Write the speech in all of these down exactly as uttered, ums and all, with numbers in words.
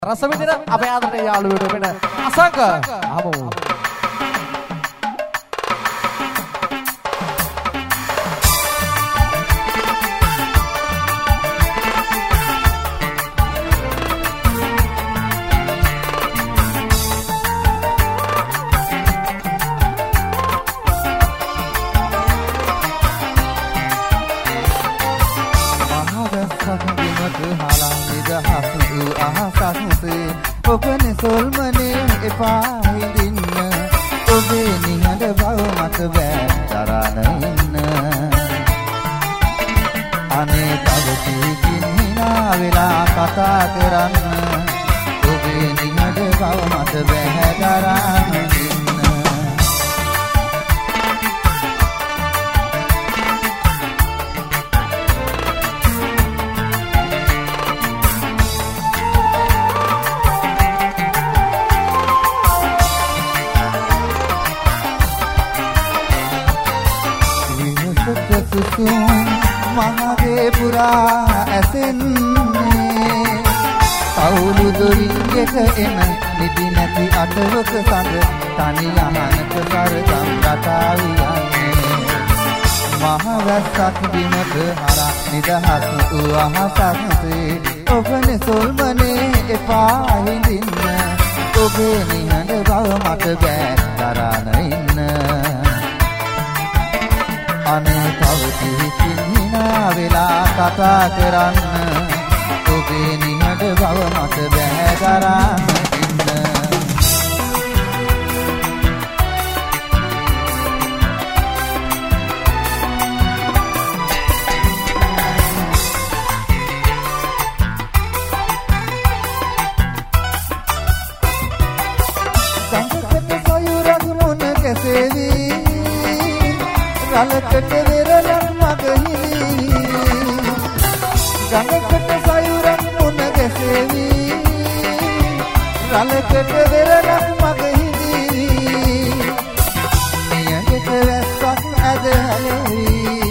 රස විඳින අපේ ආදරණීය යාළුවෙනු වෙන අසංක ආමු ඔබන සොල්මනේ එපා හිඳින්න ඔබේ නිහඬ බව මත බෑ දරාන ඉන්න අනේ තව කීකින් හිනා වෙලා කතා කරන්න ඔබේ නිහඬ බව මත බෑ දරාන ඉන්න මහගේ පුරා ඇසෙන්නේ කවුළු දොරින්ගෙට එන නිදි නැති අටවක සඳ තනි යහනක සරගම් රටාවියන්නේ මහ වැස්සක් බිමට හරක් නිදහස් වූ අහසක්සේ ඔබනේ සොල්මනේ එපා හිඳින්න ඔබේ නිහඬ බව මට බෑ දරාන ඉන්න අනේ තව කිසිම හිනා වෙලා කතා කරන්න ඔබේ නිහඬ බව මට බෑ දරාන ඉන්න සංකත සයුරක් මොන කැසේවි ගලකට වෙරළක් මගහිලි ගඟකට සයුරක් මුණ ගැසෙවි ගලකට වෙරළක් මගහිලි නියඟට වැස්සක් ඇද හැලෙවි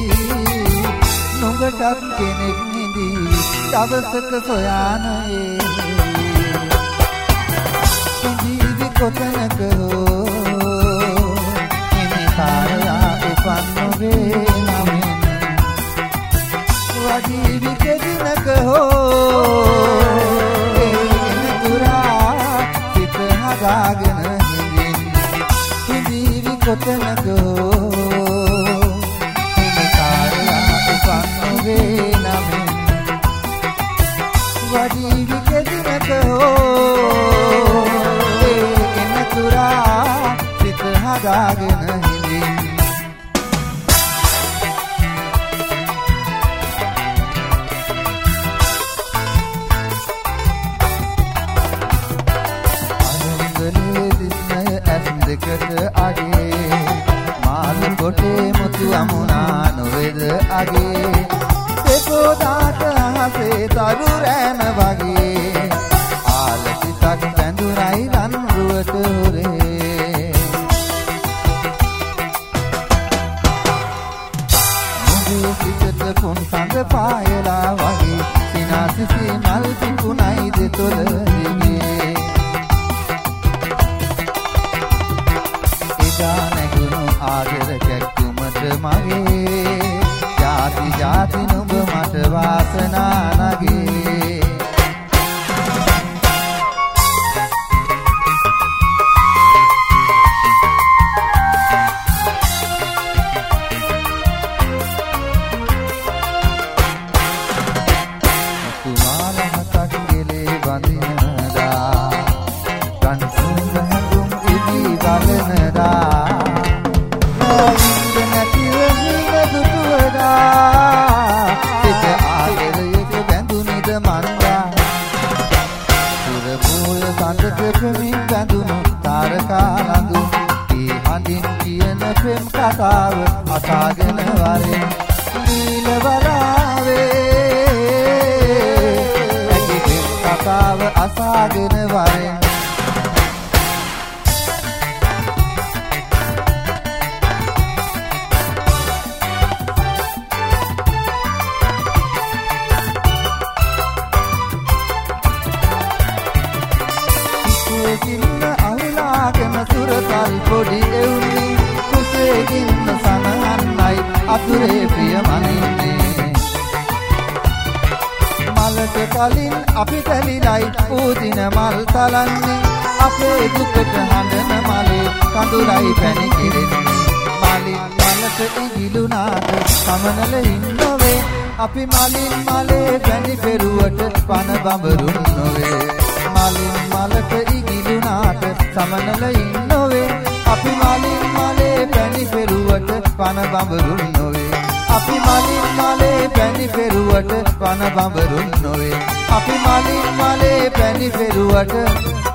නුඹටත් කෙනෙක් නිදි දවසක සොයානයේ ජීවි කොතනක හෝ හිමිකාරයා පන්නොවේ නමින් වදීවි කෙදිනක හෝ එන තුරා සිත හදාගෙන හිඳින් හිඳීවි කොතනක හෝ හිමිකාරයා පන්නොවේ නමින් වදීවි කෙදිනක හෝ එන තුරා සිත හදාගෙන හිඳින් දෙකට අගේ මාළු කොටේ මුතු අමුණා නොවේද අගේ දෙපොදාට අහසේ තරු රෑන වගේ ආලසිතක් බැඳුනයි රන් රුවට හොරේ මුගේ සිතට පොන් සඳ පායලා වගේ සිනාසිසි මල් පිපුණයි දෙතොල හිගේ නැගුණු ආදර කැක්කුමට මගේ ජාති ජාති නුඹ මට වාසනා නගේ කුමාරහතක් ගෙලේ බඳිනදා කන්සුන් හැඟුම් ඉදි බලනදා සිත ආදරයක බැඳුනිද මන්දා සුරපුය සඳක ප්‍රමින් බැඳුණු තාරකා ලඳු ඒ හඳින් කියන ප්‍රේම කතාව අසාගෙන වරෙන් නීල වරාවේ ඇගේ ප්‍රේම කතාව අසාගෙන වරෙන් කුසේකින්න අහුලාගෙන සුරතල් පොඩි එවුනි කුසේකින්න සනහන්නයි අතුරේ ප්‍රිය මනින්නේ මලට කලින් අපි තැලිලයි ඌදින මල් තලන්නේ අපේ දුකට හඬන මලේ කඳුලයි පැණි කිරෙන්නේ මලින් මලට ඉගිලුනාට සමනල ඉන්නොවේ අපි මලින් මලේ පැණි පෙරුවට පන බඹරුන් නොවේ මලින් මලට ඉගිලුනාට සමනල ඉන්නොවේ අපි මලින් මලේ පැණි පෙරුවට පන බඹරුන් නොවේ අපි මලින් මලේ පැණි පෙරුවට පන බඹරුන් නොවේ අපි මලින් මලේ පැණි පෙරුවට